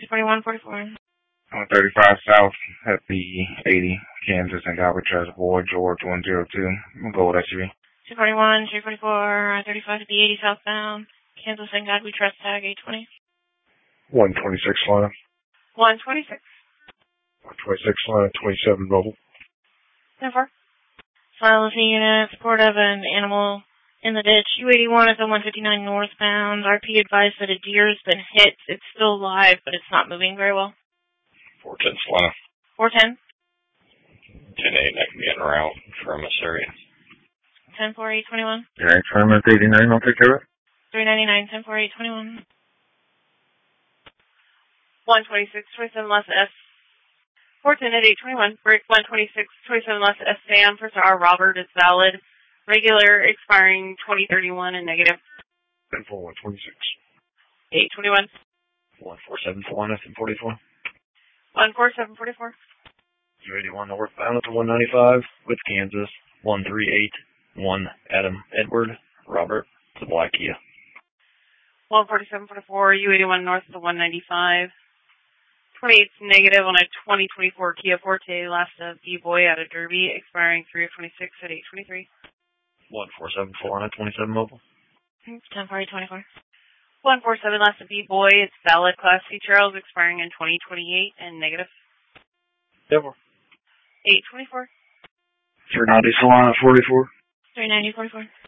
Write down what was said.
24144. 135 South at the 80, Kansas and Galway Reservoir, George 102. Gold SUV. 241, 344, 35 at the 80 southbound, Kansas and Galway Trust Tag 820. 126 line. 126. 126 line, 27 mobile. 10-4. File the unit, support of an animal in the ditch. U81 is on 159 northbound. RP advised that a deer has been hit. It's still alive, but it's not moving very well. 410 Solana. 410. 10-8, that can be en route from this area. 10-4, 821. Yeah, time at 89, I'll take care of it. 399, 10-4, 821. 126, 27 less S. 410 at 821. Break 126, 27 less S. Sam for R. Robert is valid. Regular expiring 2031 and negative. 10-4, 126. 821. 1474, nothing 44. 14744. U81 northbound at the 195 with Kansas. 1381 Adam Edward Robert to Black Kia. 14744. U81 north of the 195. 28's negative on a 2024 Kia Forte, last of B-Boy out of Derby, expiring 3 of 26 at 823. 1474 on a 27 mobile. 10-4, 824. 147 last of B-Boy, it's valid Class C Charles, expiring in 2028 and negative. 10-4. 824. 390 Solana, 44. 390, 44.